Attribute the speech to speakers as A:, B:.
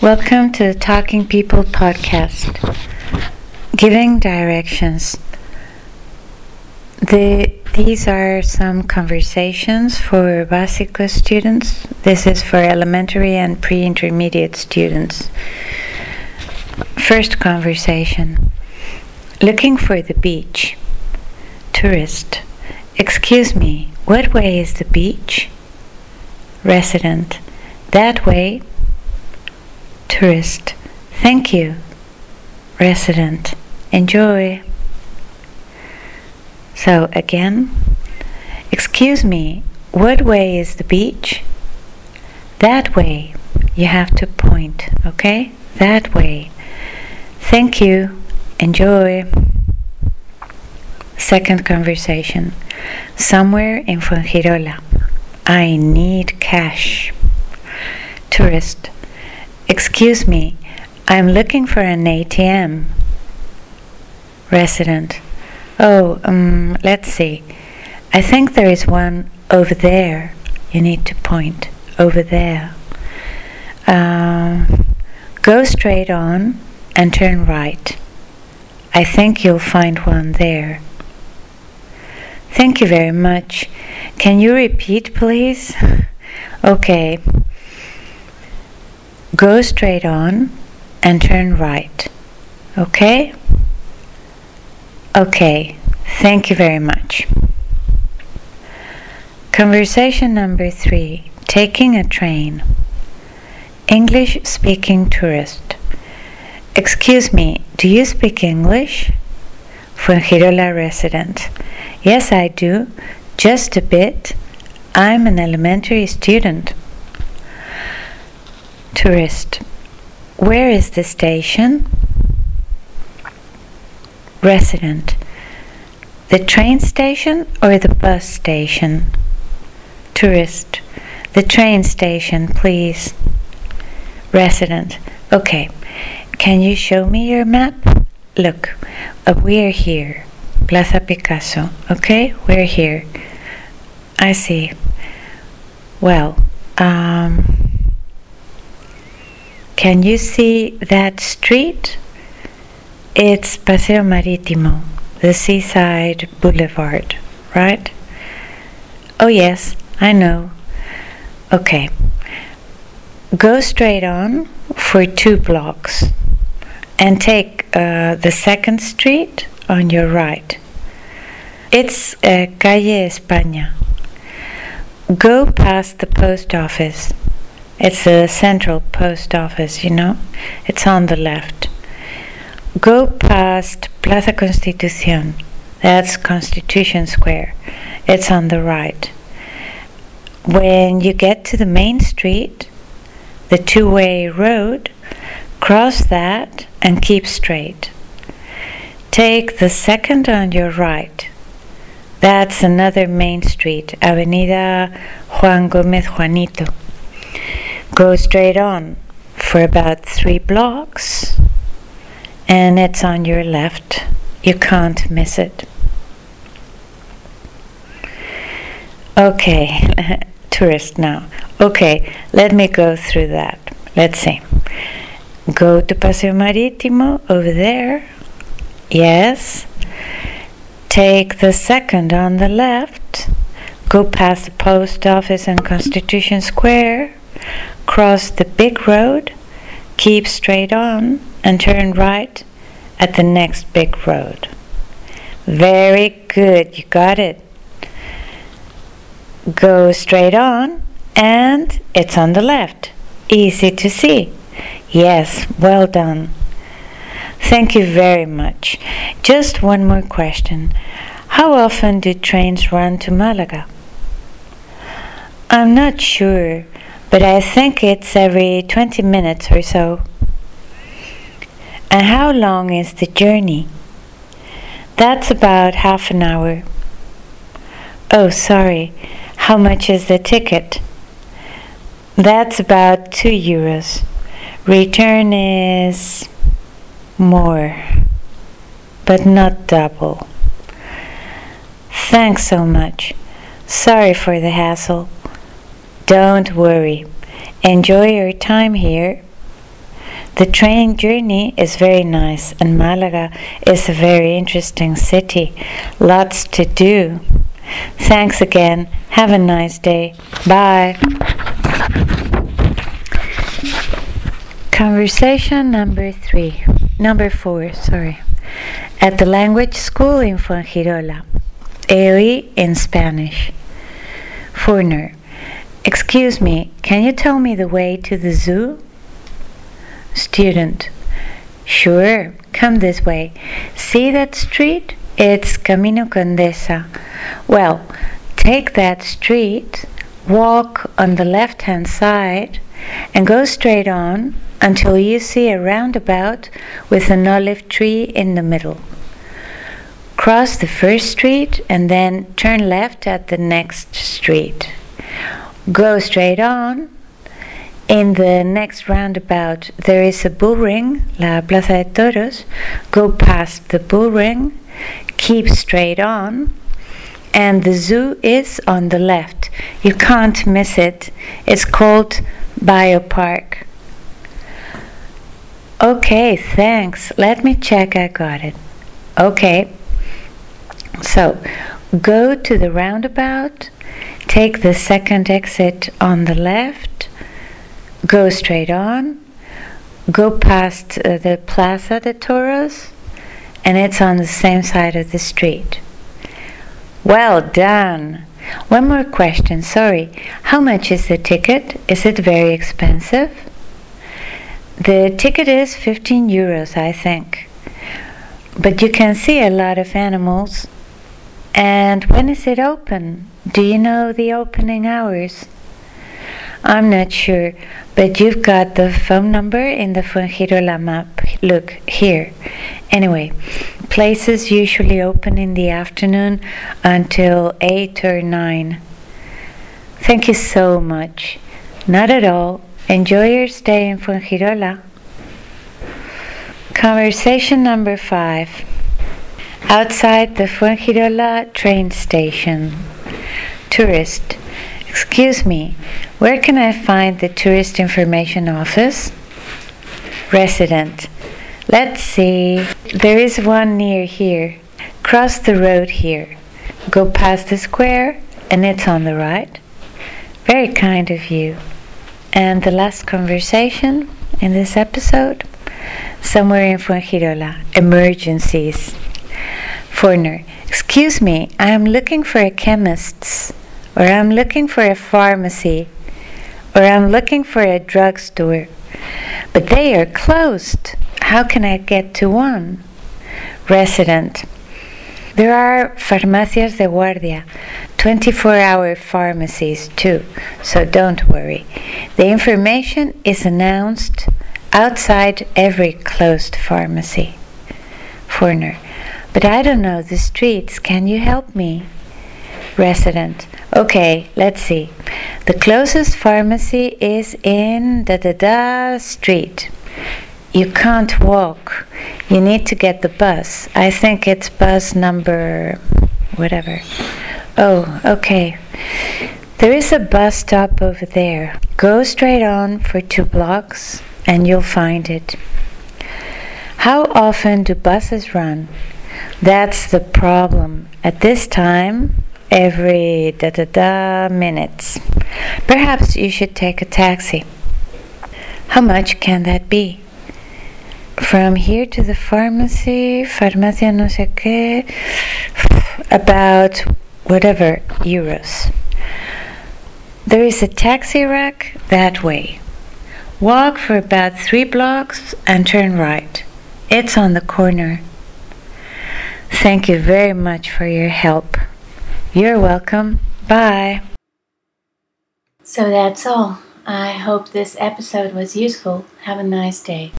A: Welcome to the Talking People podcast, giving directions. These are some conversations for básico students. This is for elementary and pre-intermediate students. First conversation. Looking for the beach. Tourist. Excuse me, what way is the beach? Resident. That way. Tourist. Thank you. Resident. Enjoy. So again, excuse me, what way is the beach? That way. You have to point, okay? That way. Thank you. Enjoy. Second conversation. Somewhere in Fuengirola. I need cash. Tourist. Excuse me, I'm looking for an ATM. Resident. Oh, let's see. I think there is one over there. You need to point over there. Go straight on and turn right. I think you'll find one there. Thank you very much. Can you repeat, please? Okay. Go straight on and turn right. Okay? Okay. Thank you very much. Conversation number 3. Taking a train. English-speaking tourist. Excuse me, do you speak English? Fuengirola resident. Yes, I do. Just a bit. I'm an elementary student. Tourist. Where is the station? Resident. The train station or the bus station? Tourist. The train station, please. Resident. Okay. Can you show me your map? Look, we're here. Plaza Picasso. Okay? We're here. I see. Well, can you see that street? It's Paseo Marítimo, the seaside boulevard, right? Oh yes, I know. Okay. Go straight on for 2 blocks and take the second street on your right. It's Calle España. Go past the post office. It's the central post office, you know. It's on the left. Go past Plaza Constitución. That's Constitution Square. It's on the right. When you get to the main street, the 2-way road, cross that and keep straight. Take the second on your right. That's another main street, Avenida Juan Gómez Juanito. Go straight on for about 3 blocks and it's on your left. You can't miss it. Okay, tourist now. Okay, let me go through that. Let's see. Go to Paseo Marítimo over there. Yes. Take the second on the left. Go past the post office and Constitution Square. Cross the big road, keep straight on, and turn right at the next big road. Very good, you got it. Go straight on, and it's on the left. Easy to see. Yes, well done. Thank you very much. Just one more question. How often do trains run to Malaga? I'm not sure, but I think it's every 20 minutes or so. And how long is the journey? That's about half an hour. Oh, sorry. How much is the ticket? That's about 2 euros. Return is more, but not double. Thanks so much. Sorry for the hassle. Don't worry. Enjoy your time here. The train journey is very nice, and Malaga is a very interesting city. Lots to do. Thanks again. Have a nice day. Bye. Conversation number 4. At the language school in Fuengirola. EOI in Spanish. Foreigner. Excuse me, can you tell me the way to the zoo? Student. Sure, come this way. See that street? It's Camino Condesa. Well, take that street, walk on the left-hand side, and go straight on until you see a roundabout with an olive tree in the middle. Cross the first street and then turn left at the next street. Go straight on. In the next roundabout there is a bull ring, La Plaza de Toros. Go past the bull ring, keep straight on, and the zoo is on the left. You can't miss it. It's called Biopark. Okay, thanks. Let me check I got it. Okay. So, go to the roundabout, take the second exit on the left, go straight on, go past the Plaza de Toros, and it's on the same side of the street. Well done! One more question, sorry. How much is the ticket? Is it very expensive? The ticket is 15 euros, I think. But you can see a lot of animals. And when is it open? Do you know the opening hours? I'm not sure, but you've got the phone number in the Fuengirola map. Look, here. Anyway, places usually open in the afternoon until 8 or 9. Thank you so much. Not at all. Enjoy your stay in Fuengirola. Conversation number 5. Outside the Fuengirola train station. Tourist. Excuse me, where can I find the tourist information office? Resident. Let's see. There is one near here. Cross the road here. Go past the square and it's on the right. Very kind of you. And the last conversation in this episode? Somewhere in Fuengirola. Emergencies. Foreigner. Excuse me, I am looking for a chemist's, or I'm looking for a pharmacy, or I'm looking for a drugstore. But they are closed. How can I get to one? Resident. There are farmacias de guardia, 24-hour pharmacies too, so don't worry. The information is announced outside every closed pharmacy. Foreigner. But I don't know the streets. Can you help me? Resident. Okay, let's see. The closest pharmacy is in street. You can't walk. You need to get the bus. I think it's bus number whatever. Oh, okay. There is a bus stop over there. Go straight on for 2 blocks and you'll find it. How often do buses run? That's the problem. At this time, every minutes. Perhaps you should take a taxi. How much can that be? From here to the pharmacy, farmacia no sé qué, about whatever euros. There is a taxi rack that way. Walk for about 3 blocks and turn right. It's on the corner. Thank you very much for your help. You're welcome. Bye. So that's all. I hope this episode was useful. Have a nice day.